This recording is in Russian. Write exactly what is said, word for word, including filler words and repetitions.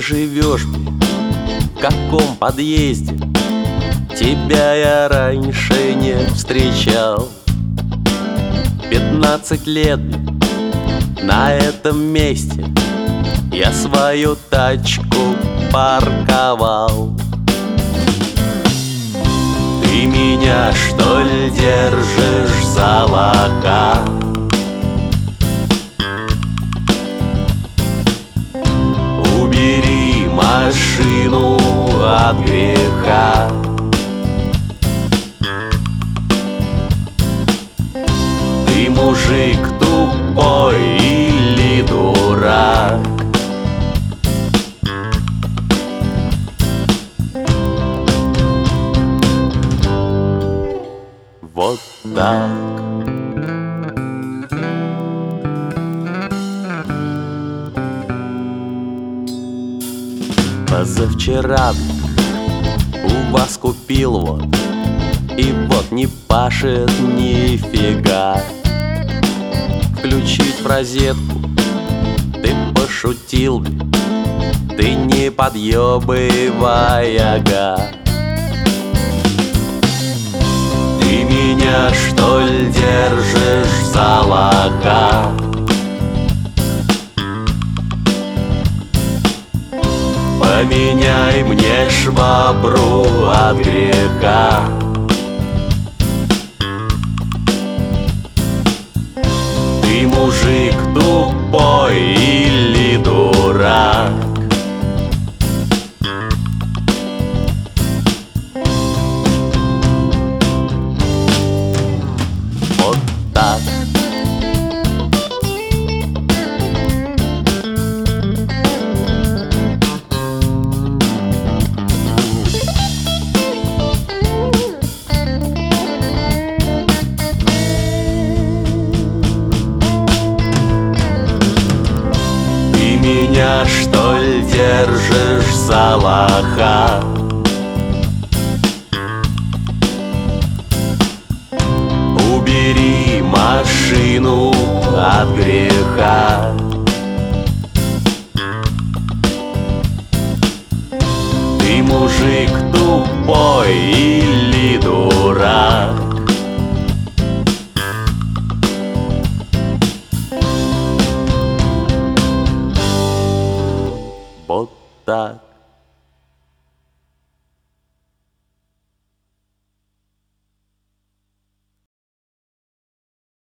живешь, в каком подъезде? Тебя я раньше не встречал. Пятнадцать лет на этом месте я свою тачку парковал. Ты меня, что ли, держишь за лоха? Убери машину от греха. Ты мужик тупой или дурак? Вот так. Позавчера у вас купил вот, и вот не пашет нифига. Включить в розетку, ты пошутил, ты не подъебывай, ага. Ты меня, что ли, держишь за лоха? Поменяй мне швабру от греха. Ты мужик тупой или дурак? Вот так. Меня, что ли, держишь за лоха? Убери машину от греха. Ты мужик тупой или дурак? Вот так.